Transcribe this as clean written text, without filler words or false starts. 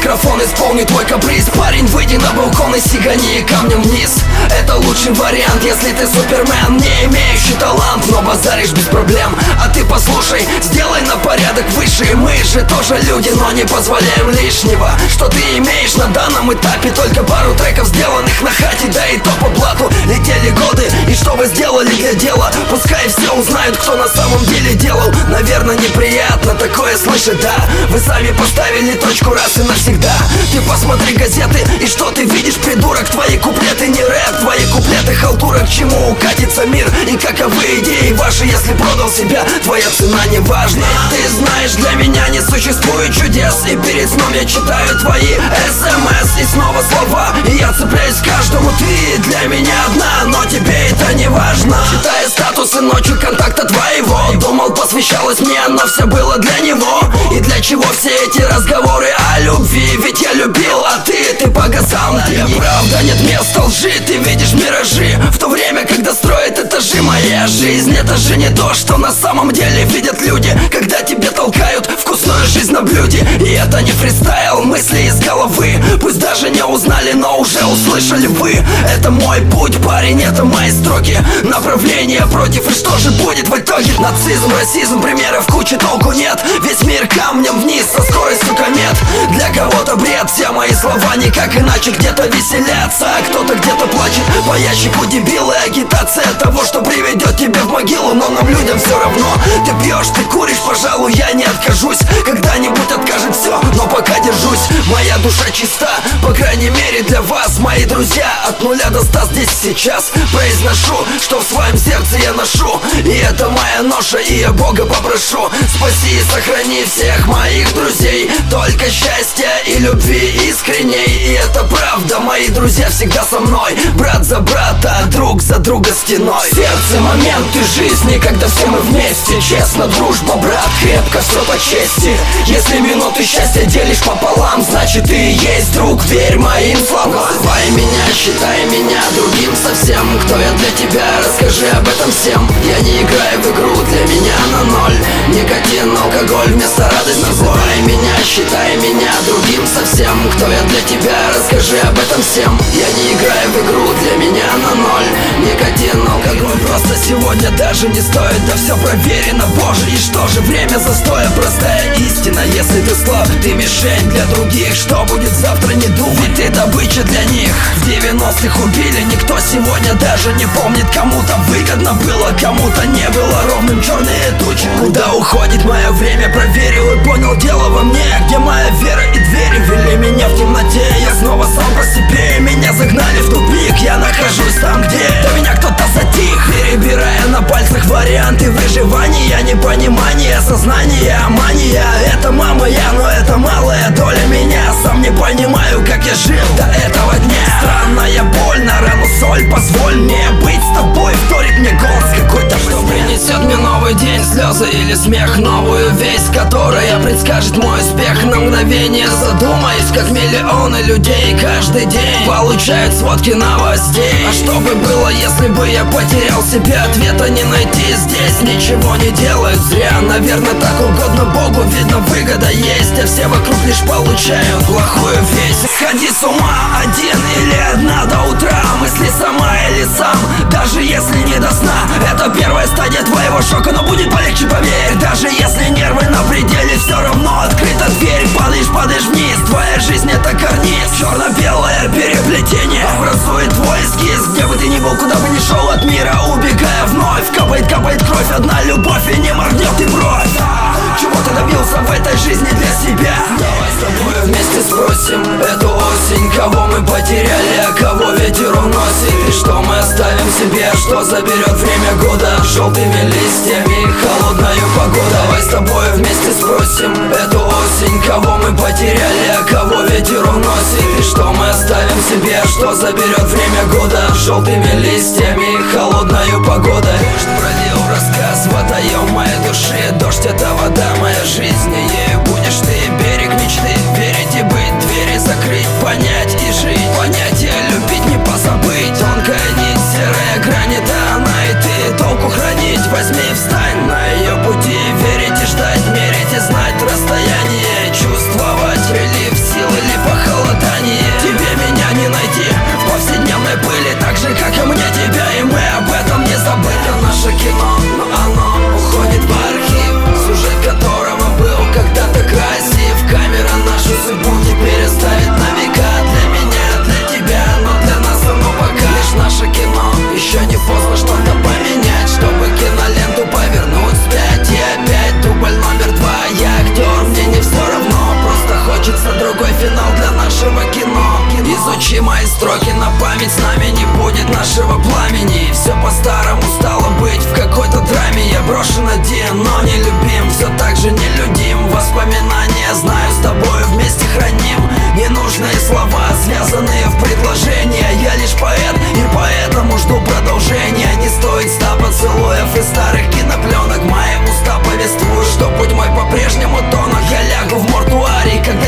микрофон, исполни твой каприз. Парень, выйди на балкон и сигани камнем вниз. Это лучший вариант, если ты супермен, не имеющий талант, но базаришь без проблем. А ты послушай, сделай на порядок выше. Мы же тоже люди, но не позволяем лишнего. Что ты имеешь на данном этапе? Только пару треков, сделанных на хате, да и то по блату. Летели годы, и что вы сделали для дела? Пускай все узнают, кто на самом деле делал. Наверное, неприятно такое слышать, да? Вы сами поставили точку раз и навсегда. Ты посмотри газеты, и что ты видишь, придурок? Твои куплеты не рэп, твои куплеты халтура. К чему укатится мир и каковы идеи ваши? Если продал себя, твоя цена не важна. Ты знаешь, для меня не существует чудес, и перед сном я читаю твои СМС. И снова слова, и я цепляюсь к каждому. Ты для меня одна, но тебе это не важно. Читая статусы ночью контакта твоего, думал, посвящалось мне, но все было для него. И для чего все эти разговоры о любви? Ведь я любил, а ты погасал. Для правда нет места лжи, ты видишь миражи, в то время, когда строят этажи. Моя жизнь, это же не то, что на самом деле видят люди, когда тебе толкают вкусную жизнь на блюде. И это не фристайл, мысли из головы. Пусть даже не узнали, но уже услышали вы. Это мой путь, парень, это мои строки. Направление против, и что же будет в итоге? Нацизм, расизм, примеров кучи, толку нет. Весь мир камнем вниз со скоростью комет. Для кого-то бред, все мои слова никак иначе. Где-то веселятся, а кто-то где-то плачет по ящику дебилы. Агитация того, что приведет тебя в могилу. Но нам, людям, все равно. Ты пьешь, ты куришь, пожалуй, я не откажусь. Когда-нибудь откажет все, но пока держусь. Моя душа чиста, по крайней мере для вас, мои друзья. От 0 до 100 здесь сейчас произношу, что в своем сердце я ношу. И это моя ноша, и я Бога попрошу. Спаси и сохрани всех моих друзей. Только счастья и любви искренней. И это правда, мои друзья всегда со мной. Брат за брата, друг за друга стеной. В сердце моменты жизни, когда все мы вместе. Честно, дружба, брат, крепко, все по чести. Если минуты счастья делишь пополам, значит ты и есть друг, верь моим словам. Называй меня, считай меня другим совсем. Кто я для тебя, расскажи об этом всем. Я не играю в игру, для меня на ноль. Никотин, алкоголь вместо радости. Называй меня, считай меня другим совсем. Кто я для тебя, расскажи об этом всем. Я не играю в игру, для меня на ноль. Никотин, алкоголь просто сегодня даже не стоит. Да все проверено, боже, и что же время застоя? Простая истина, если ты слаб, ты мишень для других. Что будет завтра, не думай, ведь ты добыча для них. В 90-х убили, никто сегодня даже не помнит. Кому-то выгодно было, кому-то не было. Ровным черные тучи. Куда уходит мое время, проверил и понял дело во мне. Где моя вера и двери вели меня в темноте. Я снова сам по себе, меня загнали в тупик. Я нахожусь там, где до меня кто-то затих. Перебирая на пальцах варианты выживания. Непонимание, сознание, мания. Это мама я, но это малая доля меня. Сам не понимаю, как я жил до этого дня. Странная боль, на рану соль. Позволь мне быть с тобой, вторит мне голос какой-то. Что принесет мне новый день, слезы или смех? Новую весть, которая предскажет мой успех. На мгновение задумаюсь, как миллионы людей каждый день получают сводки новостей. А что бы было, если бы я потерял себя? Ответа не найти здесь, ничего не делают зря. Наверное, так угодно Богу, видно, выгода есть. А все вокруг лишь получают плохую весть. Сходи с ума, один или одна до утра. Мысли сама или сам, даже если не до сна. Это первая стадия твоего шока, но будет полегче, поверь. Даже если нервы на пределе, все равно открыта дверь. Падаешь вниз, твоя жизнь это карниз. Черно-белое переплетение образует твой эскиз. Где бы ты ни был, куда бы ни шел от мира, убегая вновь. Капает кровь, одна любовь, и не моргнет и бровь. Чего ты добился в этой жизни для себя? Давай с тобой вместе спросим эту осень, кого мы потеряли, а кого ветер уносит. И что мы оставим себе, что заберет время года желтыми листьями и холодною погодой. Давай с тобой вместе спросим эту осень, кого мы потеряли, а кого ветер уносит. И что мы оставим себе, что заберет время года желтыми листьями и холодною погодой. Дождь пролил рассказ, водоем моей души. Дождь это вода, моя жизнь, и ею будешь ты. Берег мечты, верить и быть, двери закрыть, понять и жить. Понятие любить, не позабыть. Тонкая нить, серая грань, это она и ты. Толку хранить, возьми и встань на ее пути. Верить и ждать, мерить и знать расстояние.